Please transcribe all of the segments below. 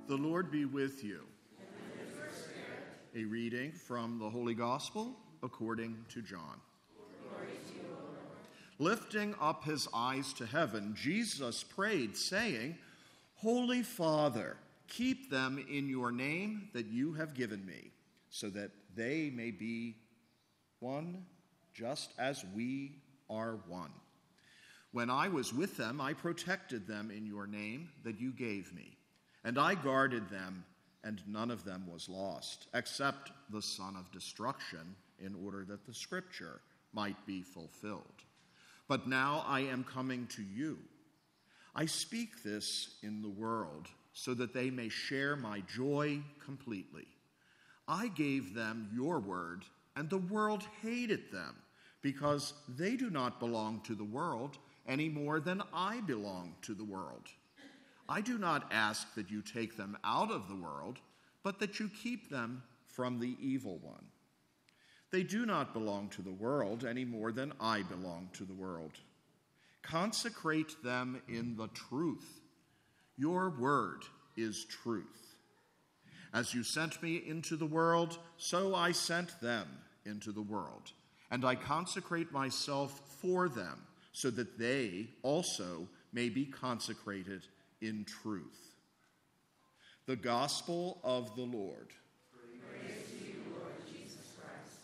The Lord be with you. And with your spirit. A reading from the Holy Gospel according to John. Glory to you, O Lord. Lifting up his eyes to heaven, Jesus prayed, saying, Holy Father, keep them in your name that you have given me, so that they may be one, just as we are one. When I was with them, I protected them in your name that you gave me. And I guarded them, and none of them was lost, except the son of destruction, in order that the scripture might be fulfilled. But now I am coming to you. I speak this in the world, so that they may share my joy completely. I gave them your word, and the world hated them, because they do not belong to the world any more than I belong to the world. I do not ask that you take them out of the world, but that you keep them from the evil one. They do not belong to the world any more than I belong to the world. Consecrate them in the truth. Your word is truth. As you sent me into the world, so I sent them into the world. And I consecrate myself for them, so that they also may be consecrated in truth. The Gospel of the Lord. Praise to you, Lord Jesus Christ.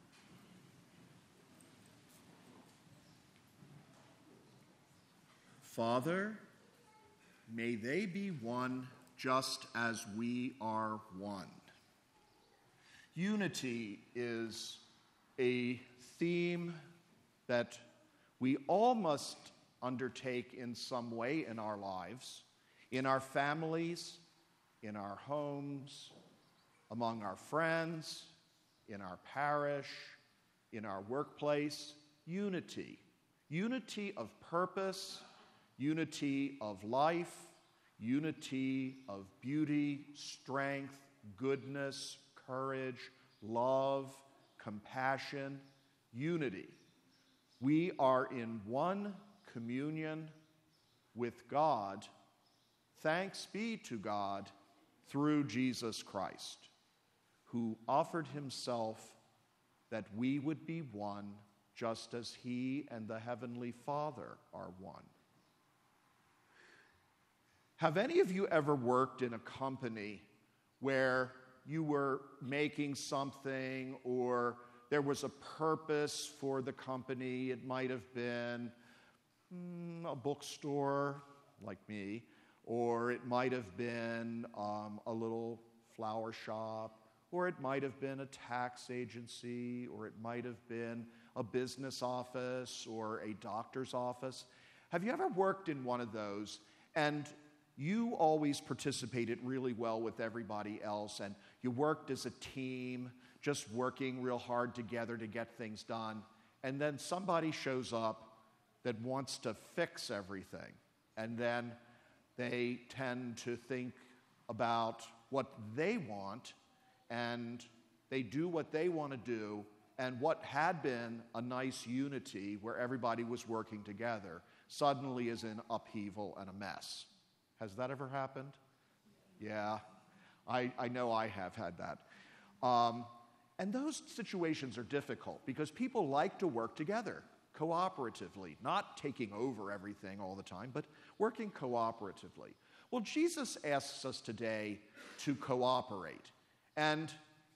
Father, may they be one just as we are one. Unity is a theme that we all must undertake in some way in our lives, in our families, in our homes, among our friends, in our parish, in our workplace. Unity. Unity of purpose, unity of life, unity of beauty, strength, goodness, courage, love, compassion, unity. We are in one communion with God. Thanks be to God through Jesus Christ, who offered himself that we would be one just as he and the Heavenly Father are one. Have any of you ever worked in a company where you were making something or there was a purpose for the company? It might have been a bookstore like me, or it might have been a little flower shop, or it might have been a tax agency, or it might have been a business office or a doctor's office. Have you ever worked in one of those and you always participated really well with everybody else and you worked as a team, just working real hard together to get things done, and then somebody shows up that wants to fix everything, and then they tend to think about what they want, and they do what they want to do, and what had been a nice unity where everybody was working together suddenly is in upheaval and a mess. Has that ever happened? Yeah, I know I have had that. And those situations are difficult because people like to work together cooperatively, not taking over everything all the time, but working cooperatively. Well, Jesus asks us today to cooperate, and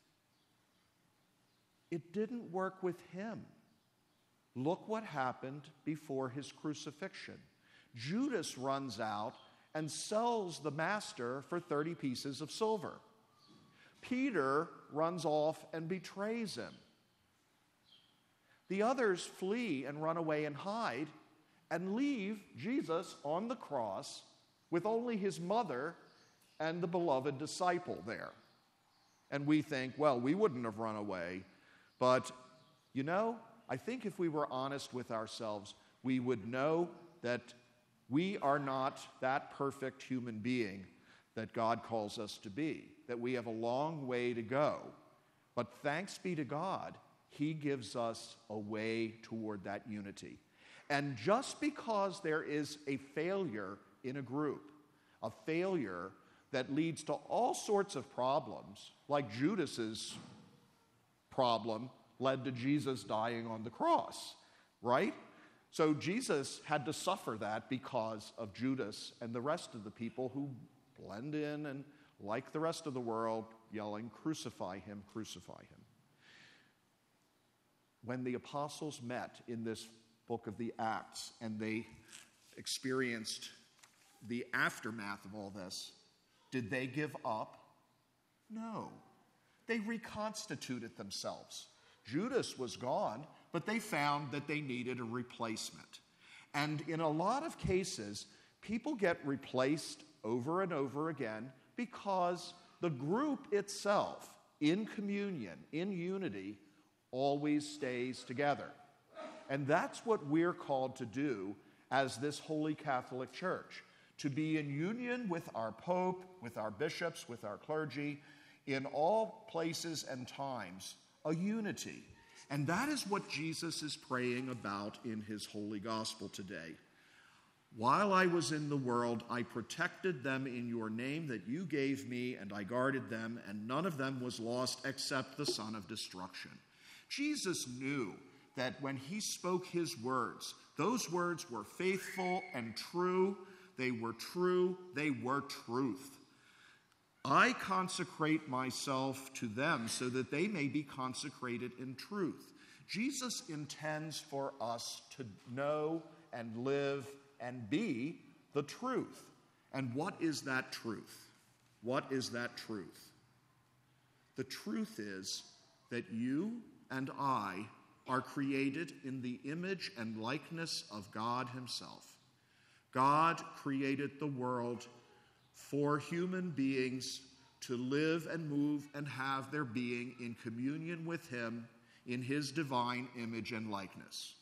it didn't work with him. Look what happened before his crucifixion. Judas runs out and sells the master for 30 pieces of silver. Peter runs off and betrays him. The others flee and run away and hide and leave Jesus on the cross with only his mother and the beloved disciple there. And we think, well, we wouldn't have run away. But, you know, I think if we were honest with ourselves, we would know that we are not that perfect human being that God calls us to be, that we have a long way to go. But thanks be to God, he gives us a way toward that unity. And just because there is a failure in a group, a failure that leads to all sorts of problems, like Judas's problem led to Jesus dying on the cross, right? So Jesus had to suffer that because of Judas and the rest of the people who blend in and, like the rest of the world, yelling, "Crucify him, crucify him." When the apostles met in this book of the Acts and they experienced the aftermath of all this, did they give up? No. They reconstituted themselves. Judas was gone, but they found that they needed a replacement. And in a lot of cases, people get replaced over and over again because the group itself, in communion, in unity, always stays together. And that's what we're called to do as this Holy Catholic Church, to be in union with our Pope, with our bishops, with our clergy, in all places and times, a unity. And that is what Jesus is praying about in his Holy Gospel today. "While I was in the world, I protected them in your name that you gave me, and I guarded them, and none of them was lost except the son of destruction." Jesus knew that when he spoke his words, those words were faithful and true. They were true. They were truth. "I consecrate myself to them so that they may be consecrated in truth." Jesus intends for us to know and live and be the truth. And what is that truth? What is that truth? The truth is that you and I are created in the image and likeness of God himself. God created the world for human beings to live and move and have their being in communion with him in his divine image and likeness.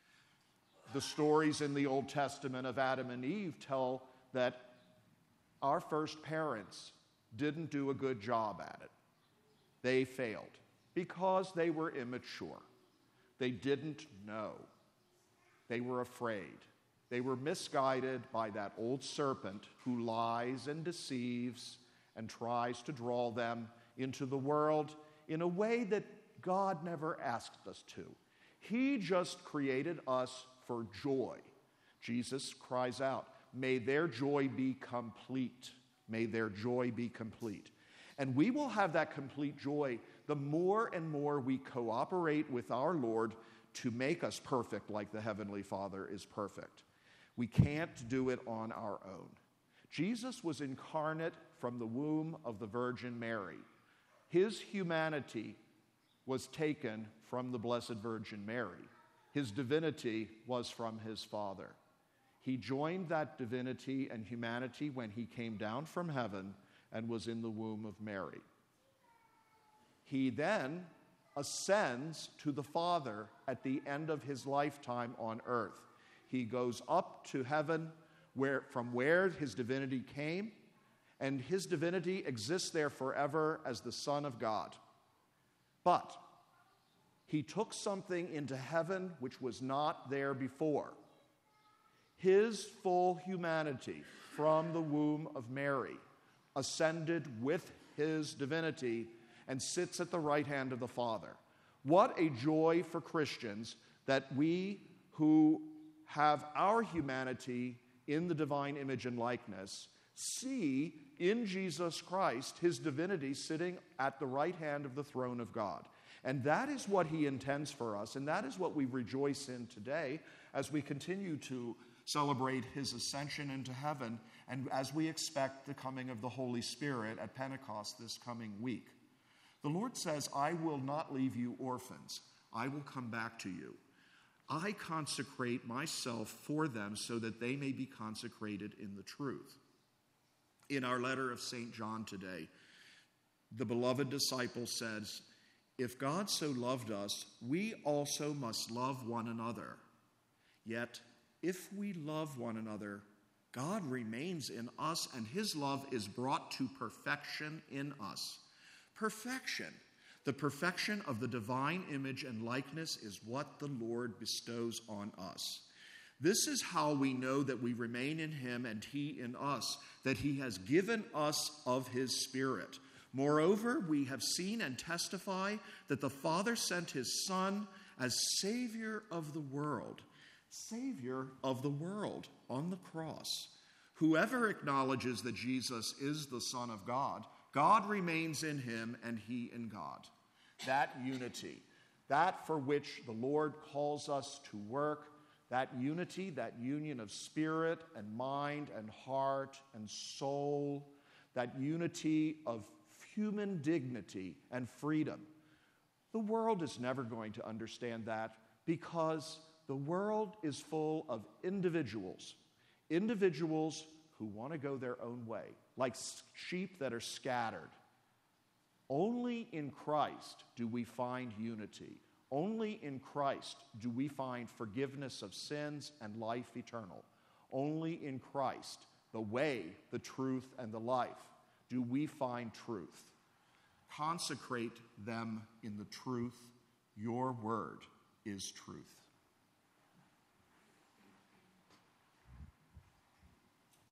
The stories in the Old Testament of Adam and Eve tell that our first parents didn't do a good job at it. They failed because they were immature. They didn't know. They were afraid. They were misguided by that old serpent who lies and deceives and tries to draw them into the world in a way that God never asked us to. He just created us for joy. Jesus cries out, "May their joy be complete. May their joy be complete." And we will have that complete joy the more and more we cooperate with our Lord to make us perfect like the Heavenly Father is perfect. We can't do it on our own. Jesus was incarnate from the womb of the Virgin Mary. His humanity was taken from the Blessed Virgin Mary. His divinity was from his Father. He joined that divinity and humanity when he came down from heaven and was in the womb of Mary. He then ascends to the Father at the end of his lifetime on earth. He goes up to heaven from where his divinity came, and his divinity exists there forever as the Son of God. But he took something into heaven which was not there before. His full humanity from the womb of Mary ascended with his divinity and sits at the right hand of the Father. What a joy for Christians that we who have our humanity in the divine image and likeness see in Jesus Christ his divinity sitting at the right hand of the throne of God. And that is what he intends for us, and that is what we rejoice in today as we continue to celebrate his ascension into heaven and as we expect the coming of the Holy Spirit at Pentecost this coming week. The Lord says, "I will not leave you orphans. I will come back to you. I consecrate myself for them so that they may be consecrated in the truth." In our letter of St. John today, the beloved disciple says, "If God so loved us, we also must love one another. Yet, if we love one another, God remains in us, and his love is brought to perfection in us." Perfection. The perfection of the divine image and likeness is what the Lord bestows on us. This is how we know that we remain in him and he in us, that he has given us of his Spirit. Moreover, we have seen and testify that the Father sent his Son as Savior of the world on the cross. Whoever acknowledges that Jesus is the Son of God, God remains in him and he in God. That unity, that for which the Lord calls us to work, that unity, that union of spirit and mind and heart and soul, that unity of human dignity and freedom. The world is never going to understand that because the world is full of individuals who want to go their own way, like sheep that are scattered. Only in Christ do we find unity. Only in Christ do we find forgiveness of sins and life eternal. Only in Christ, the way, the truth, and the life, do we find truth. Consecrate them in the truth. Your word is truth.